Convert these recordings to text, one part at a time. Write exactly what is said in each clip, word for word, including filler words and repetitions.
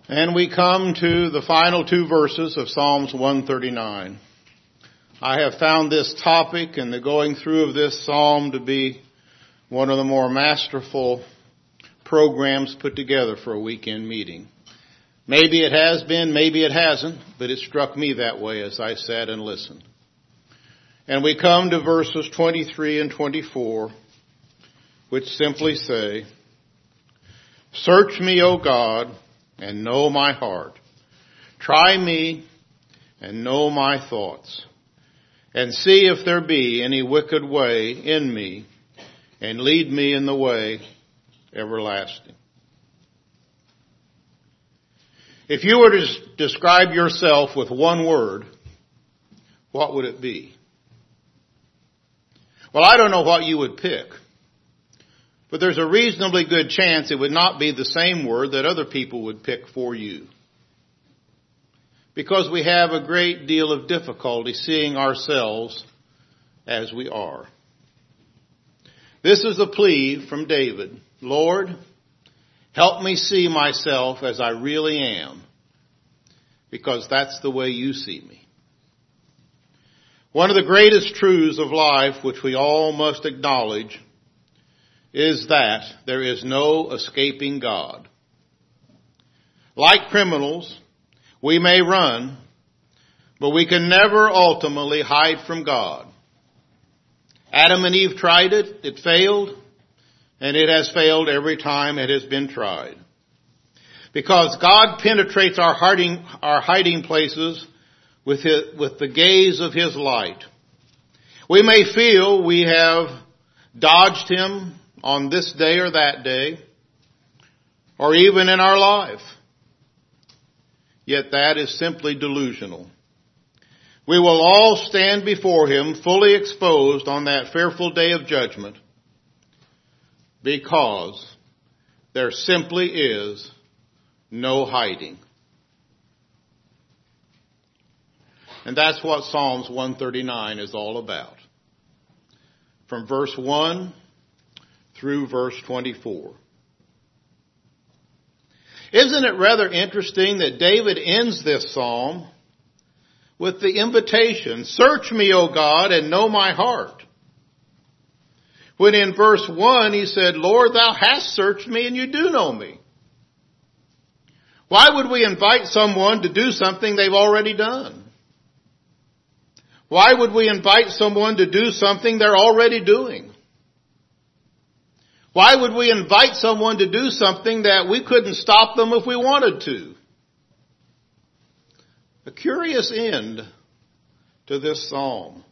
And we come to the final two verses of Psalms one thirty-nine. I have found this topic and the going through of this psalm to be one of the more masterful programs put together for a weekend meeting. Maybe it has been, maybe it hasn't, but it struck me that way as I sat and listened. And we come to verses twenty-three and twenty-four, which simply say, "Search me, O God, and know my heart. Try me and know my thoughts, and see if there be any wicked way in me, and lead me in the way everlasting." If you were to describe yourself with one word, what would it be? Well, I don't know what you would pick, but there's a reasonably good chance it would not be the same word that other people would pick for you. Because we have a great deal of difficulty seeing ourselves as we are. This is a plea from David. Lord, help me see myself as I really am, because that's the way you see me. One of the greatest truths of life, which we all must acknowledge, is that there is no escaping God. Like criminals, we may run, but we can never ultimately hide from God. Adam and Eve tried it, it failed, and it has failed every time it has been tried. Because God penetrates our hiding, our hiding places with, his, with the gaze of His light. We may feel we have dodged Him on this day or that day, or even in our life. Yet that is simply delusional. We will all stand before Him fully exposed on that fearful day of judgment, because there simply is no hiding. And that's what Psalms one thirty-nine is all about. From verse one through verse twenty-four. Isn't it rather interesting that David ends this psalm with the invitation, "Search me, O God, and know my heart." When in verse one he said, "Lord, thou hast searched me and you do know me." Why would we invite someone to do something they've already done? Why would we invite someone to do something they're already doing? Why would we invite someone to do something that we couldn't stop them if we wanted to? A curious end to this psalm.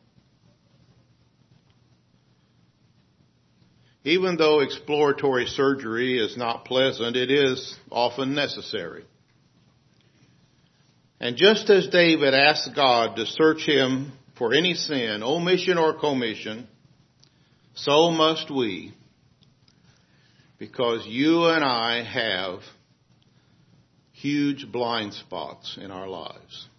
Even though exploratory surgery is not pleasant, it is often necessary. And just as David asked God to search him for any sin, omission or commission, so must we. Because you and I have huge blind spots in our lives.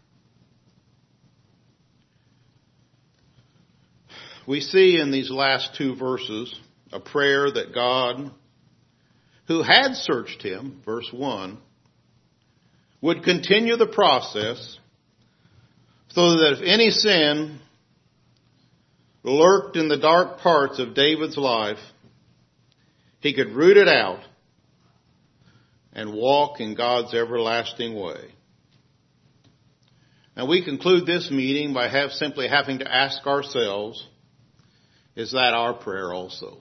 We see in these last two verses a prayer that God, who had searched him, verse one, would continue the process so that if any sin lurked in the dark parts of David's life, he could root it out and walk in God's everlasting way. And we conclude this meeting by have simply having to ask ourselves, is that our prayer also?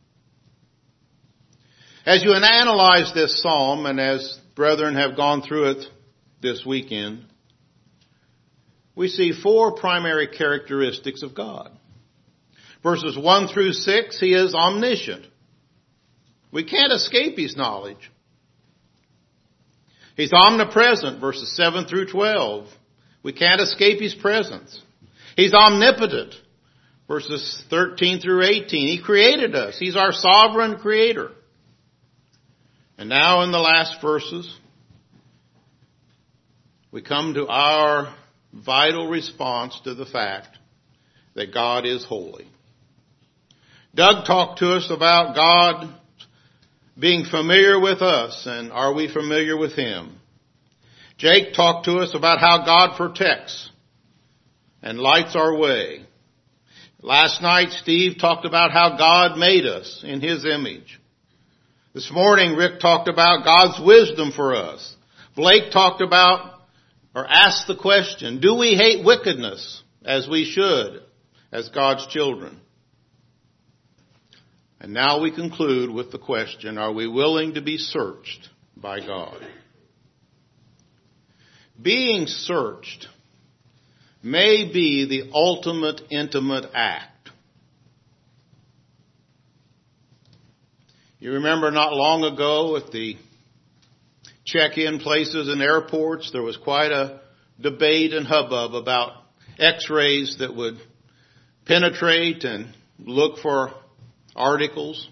As you analyze this psalm, and as brethren have gone through it this weekend, we see four primary characteristics of God. Verses one through six, He is omniscient. We can't escape His knowledge. He's omnipresent, verses seven through twelve. We can't escape His presence. He's omnipotent, verses thirteen through eighteen. He created us. He's our sovereign creator. And now in the last verses, we come to our vital response to the fact that God is holy. Doug talked to us about God being familiar with us, and are we familiar with Him? Jake talked to us about how God protects and lights our way. Last night, Steve talked about how God made us in His image. This morning, Rick talked about God's wisdom for us. Blake talked about, or asked the question, do we hate wickedness as we should, as God's children? And now we conclude with the question, are we willing to be searched by God? Being searched may be the ultimate intimate act. You remember not long ago at the check-in places in airports, there was quite a debate and hubbub about x-rays that would penetrate and look for articles.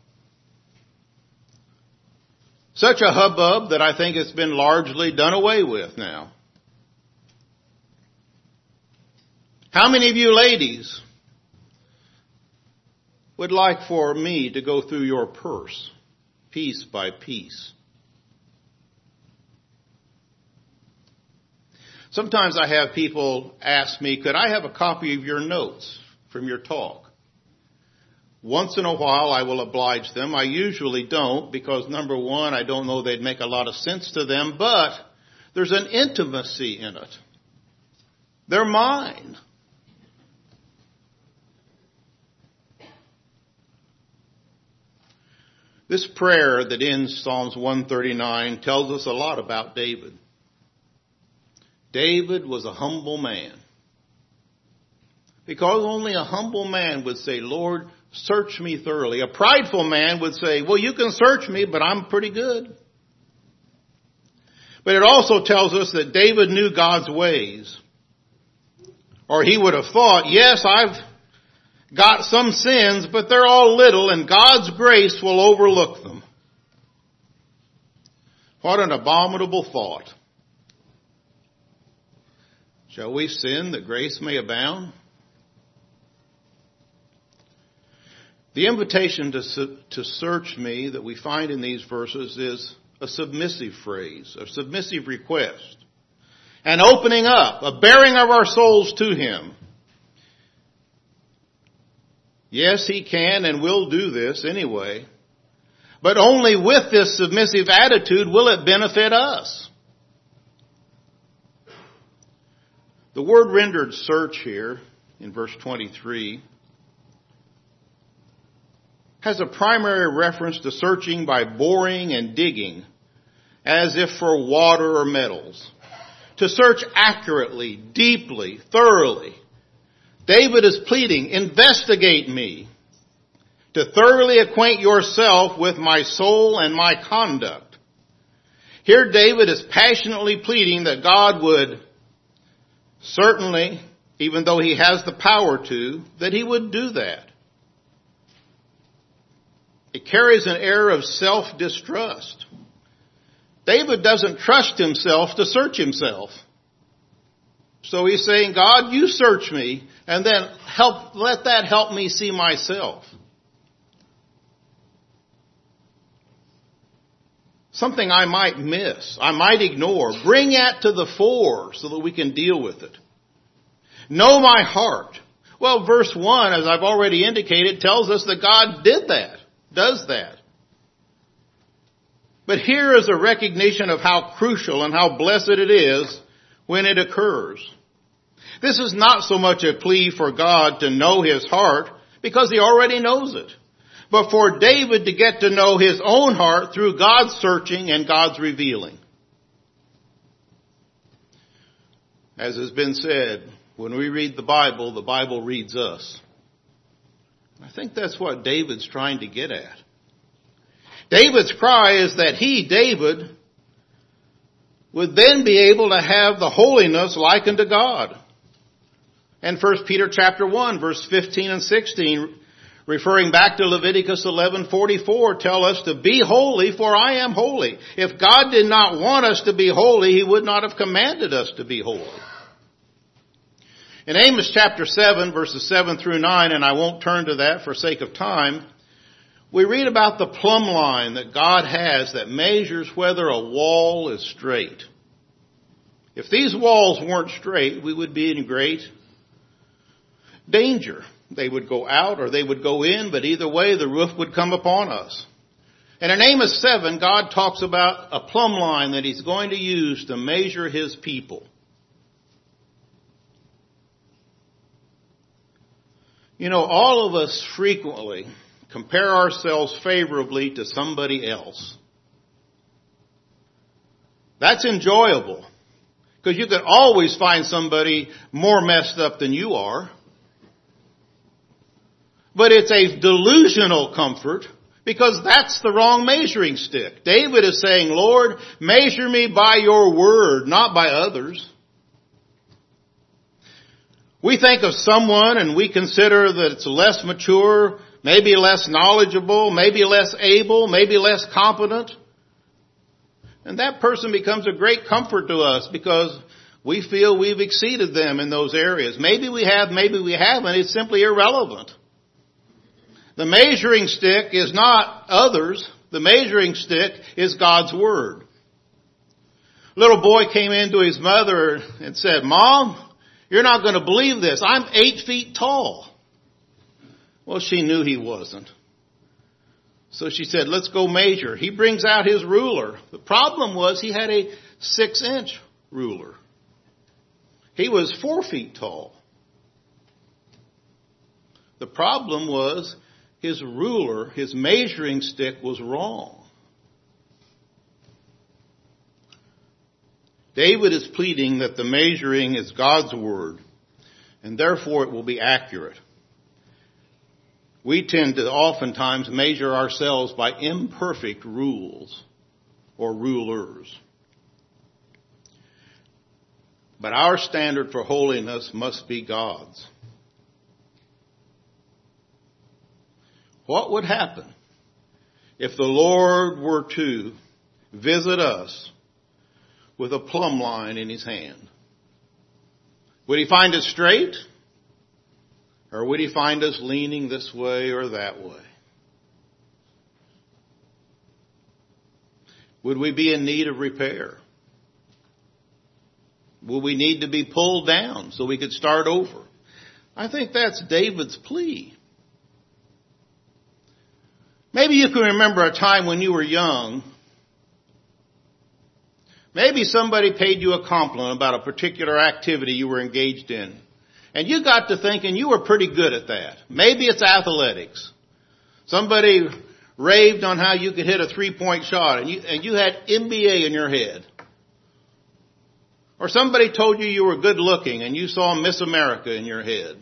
Such a hubbub that I think it's been largely done away with now. How many of you ladies would like for me to go through your purse piece by piece? Sometimes I have people ask me, could I have a copy of your notes from your talk? Once in a while I will oblige them. I usually don't because, number one, I don't know they'd make a lot of sense to them, but there's an intimacy in it. They're mine. This prayer that ends Psalms one thirty-nine tells us a lot about David. David was a humble man. Because only a humble man would say, Lord, search me thoroughly. A prideful man would say, well, you can search me, but I'm pretty good. But it also tells us that David knew God's ways. Or he would have thought, yes, I've got some sins, but they're all little, and God's grace will overlook them. What an abominable thought. Shall we sin that grace may abound? The invitation to, to search me that we find in these verses is a submissive phrase, a submissive request, an opening up, a bearing of our souls to Him. Yes, He can and will do this anyway, but only with this submissive attitude will it benefit us. The word rendered search here in verse twenty-three has a primary reference to searching by boring and digging, as if for water or metals. To search accurately, deeply, thoroughly. David is pleading, investigate me, to thoroughly acquaint yourself with my soul and my conduct. Here David is passionately pleading that God would certainly, even though He has the power to, that He would do that. It carries an air of self-distrust. David doesn't trust himself to search himself. So he's saying, God, you search me, and then help, let that help me see myself. Something I might miss, I might ignore. Bring it to the fore so that we can deal with it. Know my heart. Well, verse one, as I've already indicated, tells us that God did that. Does that. But here is a recognition of how crucial and how blessed it is when it occurs. This is not so much a plea for God to know His heart, because He already knows it, but for David to get to know his own heart through God's searching and God's revealing. As has been said, when we read the Bible, the Bible reads us. I think that's what David's trying to get at. David's cry is that he, David, would then be able to have the holiness like unto God. And First Peter chapter one, verse fifteen and sixteen, referring back to Leviticus eleven forty-four, tell us to be holy, for I am holy. If God did not want us to be holy, He would not have commanded us to be holy. In Amos chapter seven, verses seven through nine, and I won't turn to that for sake of time, we read about the plumb line that God has that measures whether a wall is straight. If these walls weren't straight, we would be in great danger. They would go out or they would go in, but either way the roof would come upon us. And in Amos seven, God talks about a plumb line that he's going to use to measure his people. You know, all of us frequently compare ourselves favorably to somebody else. That's enjoyable, because you can always find somebody more messed up than you are. But it's a delusional comfort, because that's the wrong measuring stick. David is saying, Lord, measure me by your word, not by others. We think of someone and we consider that it's less mature, maybe less knowledgeable, maybe less able, maybe less competent. And that person becomes a great comfort to us because we feel we've exceeded them in those areas. Maybe we have, maybe we haven't. It's simply irrelevant. The measuring stick is not others. The measuring stick is God's word. A little boy came in to his mother and said, Mom, you're not going to believe this. I'm eight feet tall. Well, she knew he wasn't. So she said, let's go measure. He brings out his ruler. The problem was he had a six inch ruler. He was four feet tall. The problem was his ruler, his measuring stick was wrong. David is pleading that the measuring is God's word, and therefore it will be accurate. We tend to oftentimes measure ourselves by imperfect rules or rulers. But our standard for holiness must be God's. What would happen if the Lord were to visit us with a plumb line in his hand? Would he find us straight? Or would he find us leaning this way or that way? Would we be in need of repair? Will we need to be pulled down so we could start over? I think that's David's plea. Maybe you can remember a time when you were young. Maybe somebody paid you a compliment about a particular activity you were engaged in. And you got to thinking you were pretty good at that. Maybe it's athletics. Somebody raved on how you could hit a three-point shot and you, and you had N B A in your head. Or somebody told you you were good looking and you saw Miss America in your head.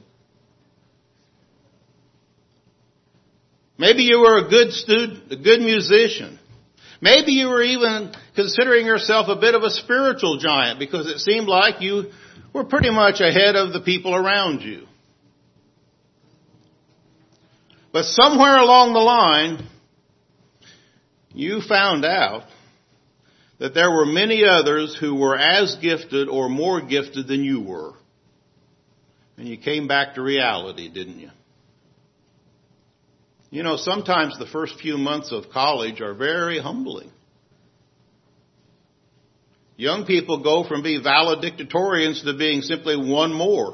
Maybe you were a good student, a good musician. Maybe you were even considering yourself a bit of a spiritual giant because it seemed like you were pretty much ahead of the people around you. But somewhere along the line, you found out that there were many others who were as gifted or more gifted than you were. And you came back to reality, didn't you? You know, sometimes the first few months of college are very humbling. Young people go from being valedictorians to being simply one more.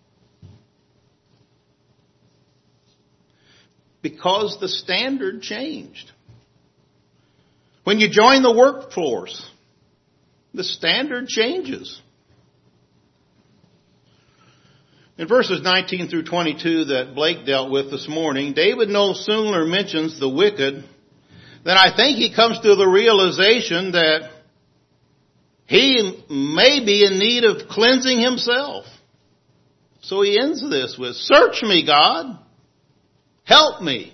Because the standard changed. When you join the workforce, the standard changes. In verses nineteen through twenty-two that Blake dealt with this morning, David no sooner mentions the wicked than I think he comes to the realization that he may be in need of cleansing himself. So he ends this with, search me, God. Help me.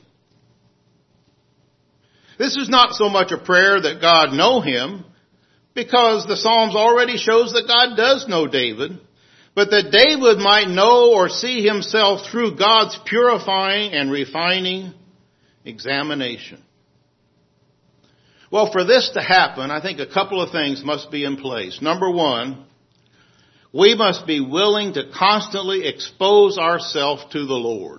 This is not so much a prayer that God know him, because the Psalms already shows that God does know David, but that David might know or see himself through God's purifying and refining examination. Well, for this to happen, I think a couple of things must be in place. Number one, we must be willing to constantly expose ourselves to the Lord.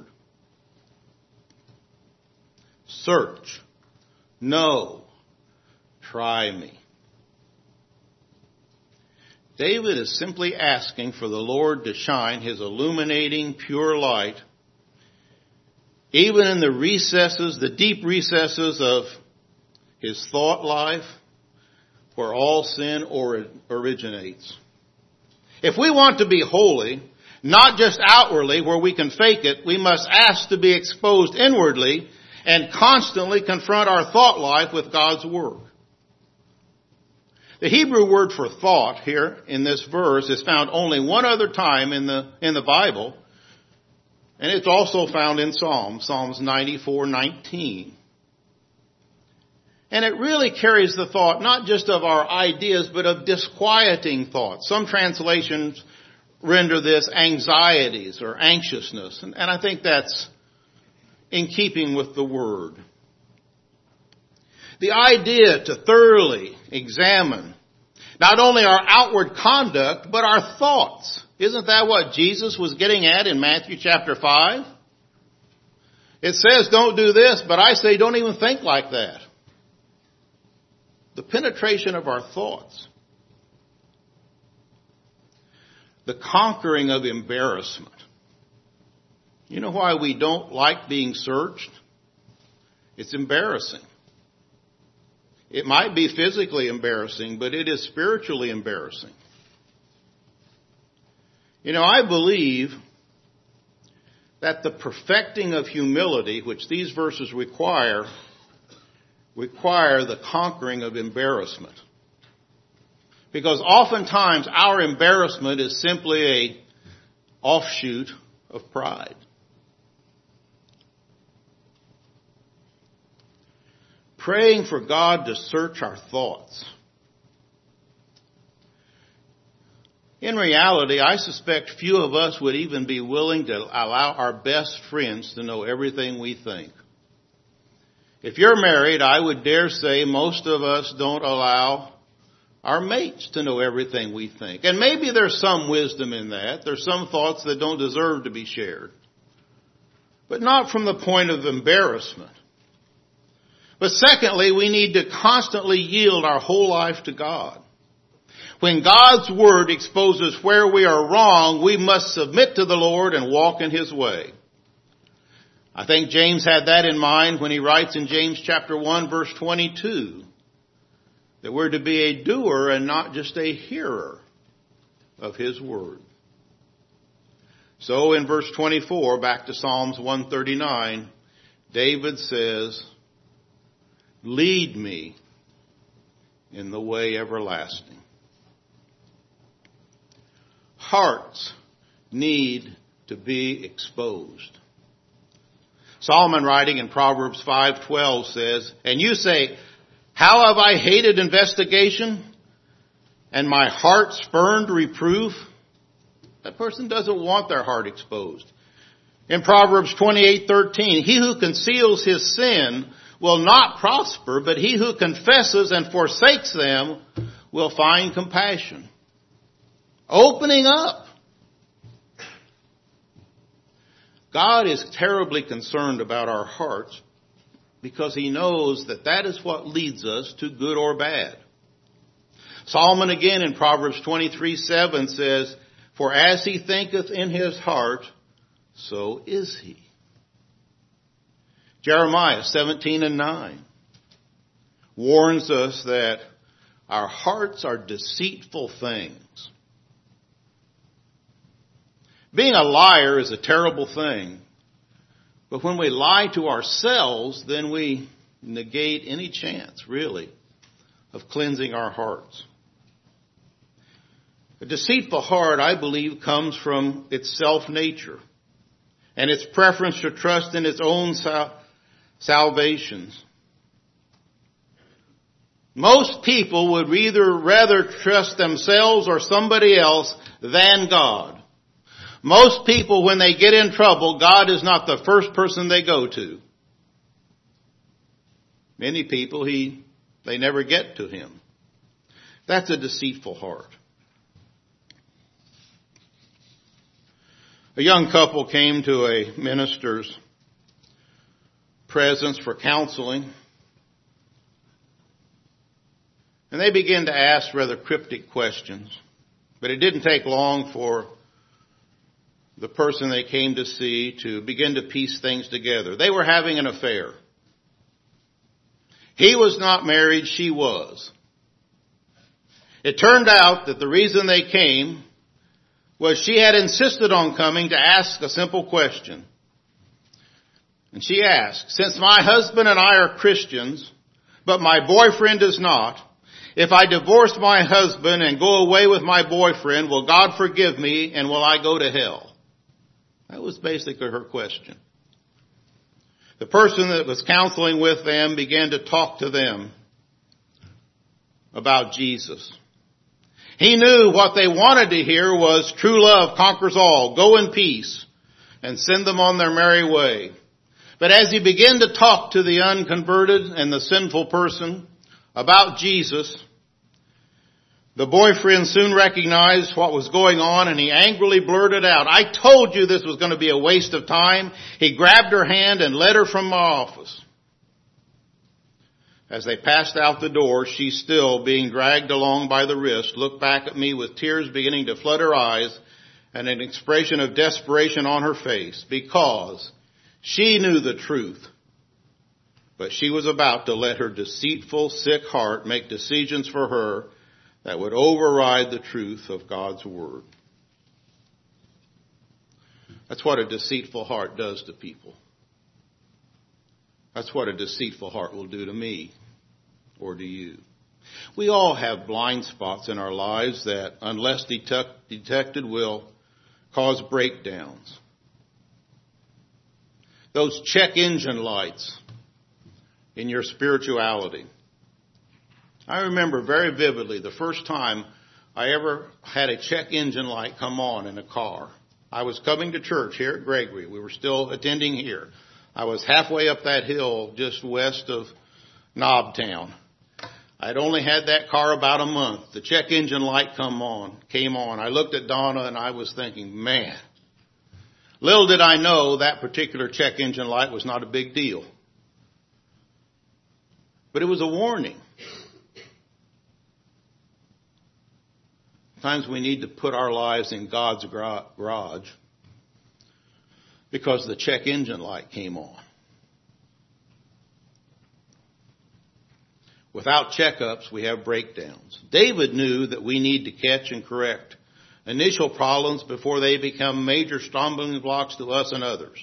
Search. Know. Try me. David is simply asking for the Lord to shine his illuminating, pure light, even in the recesses, the deep recesses of his thought life, where all sin or originates. If we want to be holy, not just outwardly where we can fake it, we must ask to be exposed inwardly and constantly confront our thought life with God's Word. The Hebrew word for thought here in this verse is found only one other time in the, in the Bible, and it's also found in Psalms, Psalms ninety-four nineteen. And it really carries the thought not just of our ideas, but of disquieting thoughts. Some translations render this anxieties or anxiousness, and, and I think that's in keeping with the Word. The idea to thoroughly examine not only our outward conduct, but our thoughts. Isn't that what Jesus was getting at in Matthew chapter five? It says, don't do this, but I say don't even think like that. The penetration of our thoughts. The conquering of embarrassment. You know why we don't like being searched? It's embarrassing. It might be physically embarrassing, but it is spiritually embarrassing. You know, I believe that the perfecting of humility, which these verses require, require the conquering of embarrassment. Because oftentimes our embarrassment is simply a offshoot of pride. Praying for God to search our thoughts. In reality, I suspect few of us would even be willing to allow our best friends to know everything we think. If you're married, I would dare say most of us don't allow our mates to know everything we think. And maybe there's some wisdom in that. There's some thoughts that don't deserve to be shared. But not from the point of embarrassment. But secondly, we need to constantly yield our whole life to God. When God's Word exposes where we are wrong, we must submit to the Lord and walk in His way. I think James had that in mind when he writes in James chapter one, verse twenty-two, that we're to be a doer and not just a hearer of His Word. So in verse twenty-four, back to Psalms one thirty-nine, David says, lead me in the way everlasting. Hearts need to be exposed. Solomon, writing in Proverbs five twelve, says, and you say, how have I hated investigation and my heart spurned reproof? That person doesn't want their heart exposed. In Proverbs twenty-eight thirteen, he who conceals his sin will not prosper, but he who confesses and forsakes them will find compassion. Opening up. God is terribly concerned about our hearts because He knows that that is what leads us to good or bad. Solomon again in Proverbs twenty-three seven says, for as he thinketh in his heart, so is he. Jeremiah seventeen and nine warns us that our hearts are deceitful things. Being a liar is a terrible thing. But when we lie to ourselves, then we negate any chance, really, of cleansing our hearts. A deceitful heart, I believe, comes from its self-nature and its preference to trust in its own sal- salvations. Most people would either rather trust themselves or somebody else than God. Most people, when they get in trouble, God is not the first person they go to. Many people, he, they never get to Him. That's a deceitful heart. A young couple came to a minister's presence for counseling. And they began to ask rather cryptic questions. But it didn't take long for the person they came to see to begin to piece things together. They were having an affair. He was not married, she was. It turned out that the reason they came was she had insisted on coming to ask a simple question. And she asked, since my husband and I are Christians, but my boyfriend is not, if I divorce my husband and go away with my boyfriend, will God forgive me and will I go to hell? That was basically her question. The person that was counseling with them began to talk to them about Jesus. He knew what they wanted to hear was true love conquers all. Go in peace and send them on their merry way. But as he began to talk to the unconverted and the sinful person about Jesus, the boyfriend soon recognized what was going on and he angrily blurted out, I told you this was going to be a waste of time. He grabbed her hand and led her from my office. As they passed out the door, she, still being dragged along by the wrist, looked back at me with tears beginning to flood her eyes and an expression of desperation on her face because she knew the truth. But she was about to let her deceitful, sick heart make decisions for her that would override the truth of God's Word. That's what a deceitful heart does to people. That's what a deceitful heart will do to me or to you. We all have blind spots in our lives that, unless detect, detected, will cause breakdowns. Those check engine lights in your spirituality. I remember very vividly the first time I ever had a check engine light come on in a car. I was coming to church here at Gregory. We were still attending here. I was halfway up that hill just west of Knobtown. I'd only had that car about a month. The check engine light come on, came on. I looked at Donna and I was thinking, man, little did I know that particular check engine light was not a big deal. But it was a warning. Sometimes we need to put our lives in God's garage because the check engine light came on. Without checkups, we have breakdowns. David knew that we need to catch and correct initial problems before they become major stumbling blocks to us and others.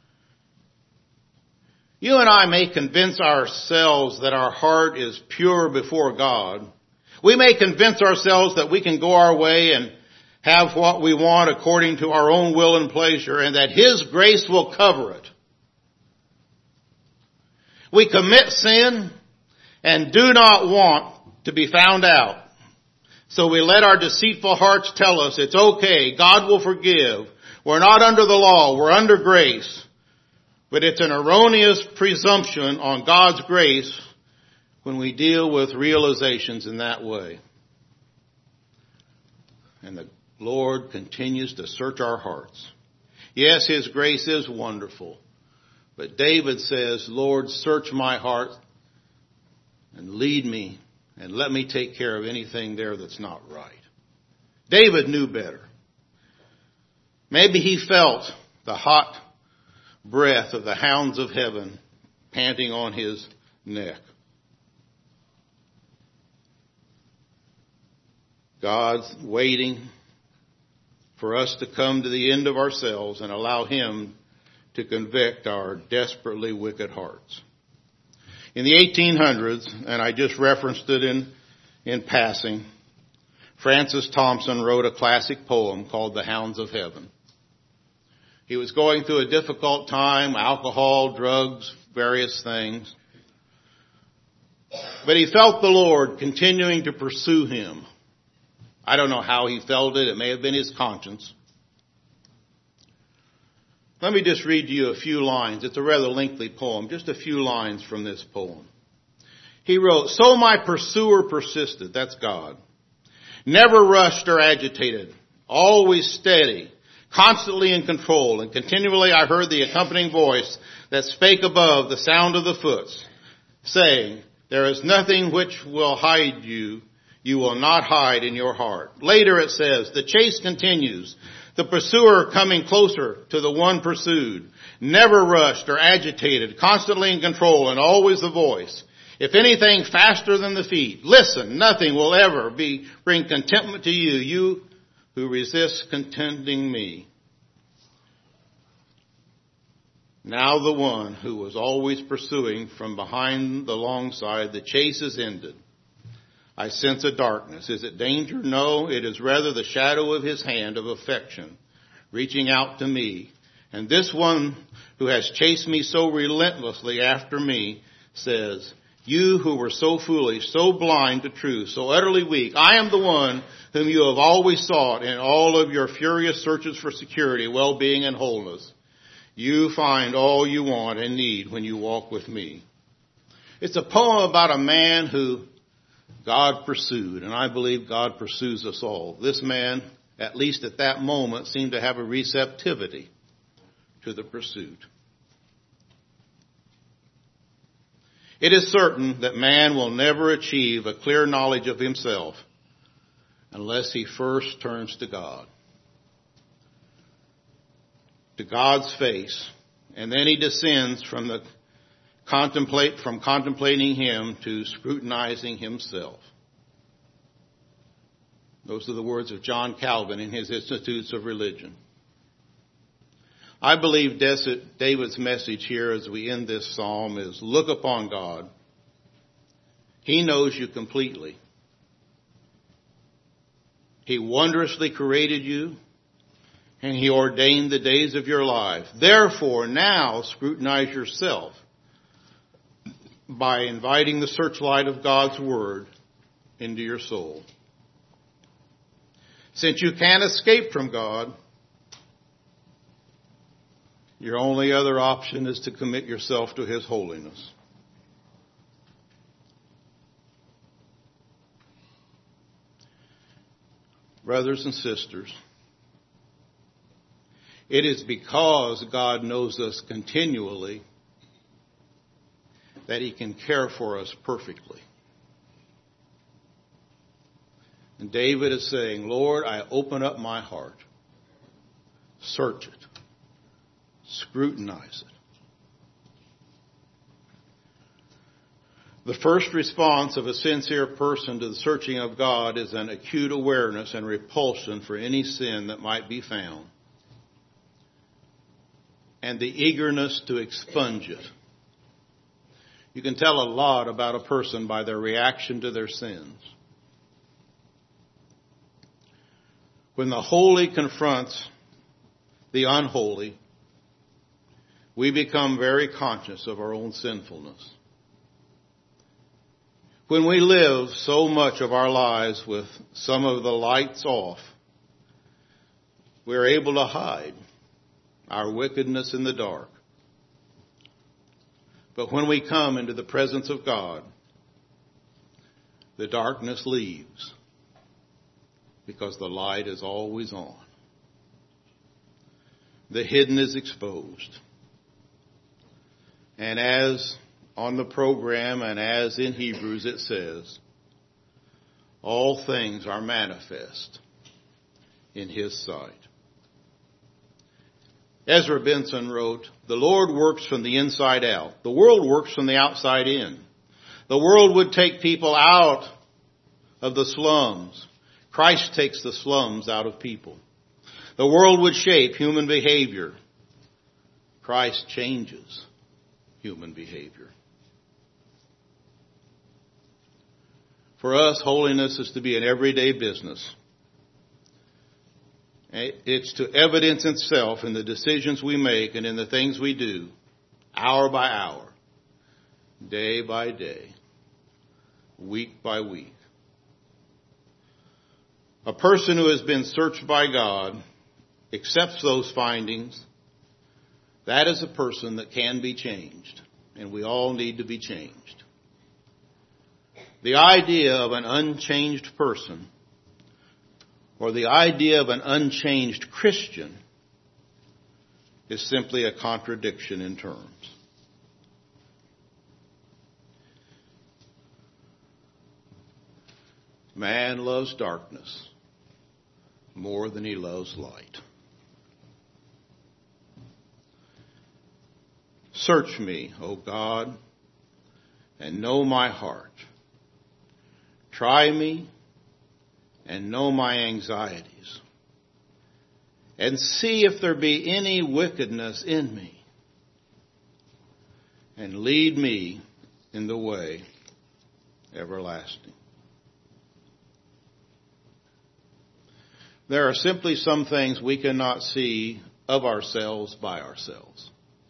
You and I may convince ourselves that our heart is pure before God. We may convince ourselves that we can go our way and have what we want according to our own will and pleasure, and that His grace will cover it. We commit sin and do not want to be found out. So we let our deceitful hearts tell us it's okay, God will forgive. We're not under the law, we're under grace. But it's an erroneous presumption on God's grace when we deal with realizations in that way. And the Lord continues to search our hearts. Yes, His grace is wonderful. But David says, Lord, search my heart and lead me and let me take care of anything there that's not right. David knew better. Maybe he felt the hot breath of the hounds of heaven panting on his neck. God's waiting for us to come to the end of ourselves and allow Him to convict our desperately wicked hearts. In the eighteen hundreds, and I just referenced it in, in passing, Francis Thompson wrote a classic poem called The Hounds of Heaven. He was going through a difficult time, alcohol, drugs, various things. But he felt the Lord continuing to pursue him. I don't know how he felt it. It may have been his conscience. Let me just read to you a few lines. It's a rather lengthy poem. Just a few lines from this poem. He wrote, so my pursuer persisted. That's God. Never rushed or agitated. Always steady. Constantly in control. And continually I heard the accompanying voice that spake above the sound of the foots, saying, there is nothing which will hide you. You will not hide in your heart. Later it says, the chase continues. The pursuer coming closer to the one pursued. Never rushed or agitated, constantly in control and always the voice. If anything faster than the feet, listen, nothing will ever be bring contentment to you, you who resist contenting me. Now the one who was always pursuing from behind the long side, the chase is ended. I sense a darkness. Is it danger? No, it is rather the shadow of his hand of affection reaching out to me. And this one who has chased me so relentlessly after me says, you who were so foolish, so blind to truth, so utterly weak, I am the one whom you have always sought in all of your furious searches for security, well-being, and wholeness. You find all you want and need when you walk with me. It's a poem about a man who God pursued, and I believe God pursues us all. This man, at least at that moment, seemed to have a receptivity to the pursuit. It is certain that man will never achieve a clear knowledge of himself unless he first turns to God, to God's face, and then he descends from the contemplate from contemplating him to scrutinizing himself. Those are the words of John Calvin in his Institutes of Religion. I believe David's message here as we end this psalm is, look upon God. He knows you completely. He wondrously created you, and he ordained the days of your life. Therefore, now scrutinize yourself by inviting the searchlight of God's Word into your soul. Since you can't escape from God, your only other option is to commit yourself to His holiness. Brothers and sisters, it is because God knows us continually that He can care for us perfectly. And David is saying, Lord, I open up my heart. Search it. Scrutinize it. The first response of a sincere person to the searching of God is an acute awareness and repulsion for any sin that might be found, and the eagerness to expunge it. You can tell a lot about a person by their reaction to their sins. When the holy confronts the unholy, we become very conscious of our own sinfulness. When we live so much of our lives with some of the lights off, we're able to hide our wickedness in the dark. But when we come into the presence of God, the darkness leaves because the light is always on. The hidden is exposed. And as on the program and as in Hebrews it says, all things are manifest in His sight. Ezra Benson wrote, the Lord works from the inside out. The world works from the outside in. The world would take people out of the slums. Christ takes the slums out of people. The world would shape human behavior. Christ changes human behavior. For us, holiness is to be an everyday business. It's to evidence itself in the decisions we make and in the things we do, hour by hour, day by day, week by week. A person who has been searched by God accepts those findings. That is a person that can be changed, and we all need to be changed. The idea of an unchanged person, or the idea of an unchanged Christian, is simply a contradiction in terms. Man loves darkness more than he loves light. Search me, O God, and know my heart. Try me and know my anxieties, and see if there be any wickedness in me, and lead me in the way everlasting. There are simply some things we cannot see of ourselves by ourselves.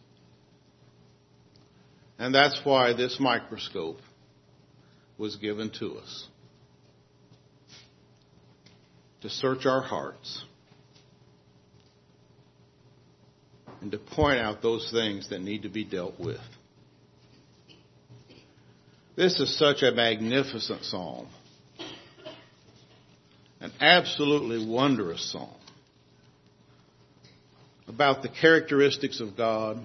And that's why this microscope was given to us. To search our hearts. And to point out those things that need to be dealt with. This is such a magnificent psalm. An absolutely wondrous psalm. About the characteristics of God.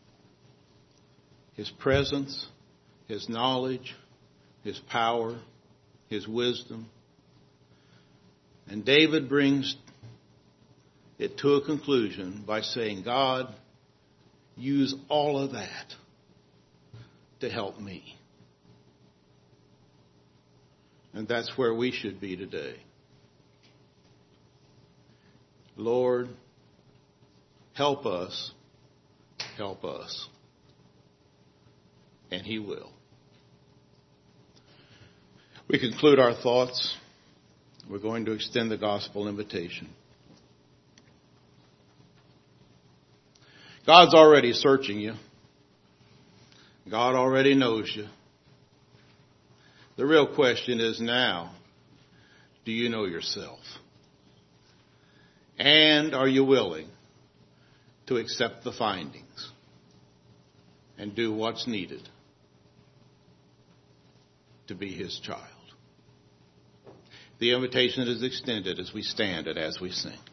His presence, His knowledge, His power, His wisdom. And David brings it to a conclusion by saying, God, use all of that to help me. And that's where we should be today. Lord, help us, help us. And He will. We conclude our thoughts. We're going to extend the gospel invitation. God's already searching you. God already knows you. The real question is now, do you know yourself? And are you willing to accept the findings and do what's needed to be His child? The invitation is extended as we stand and as we sing.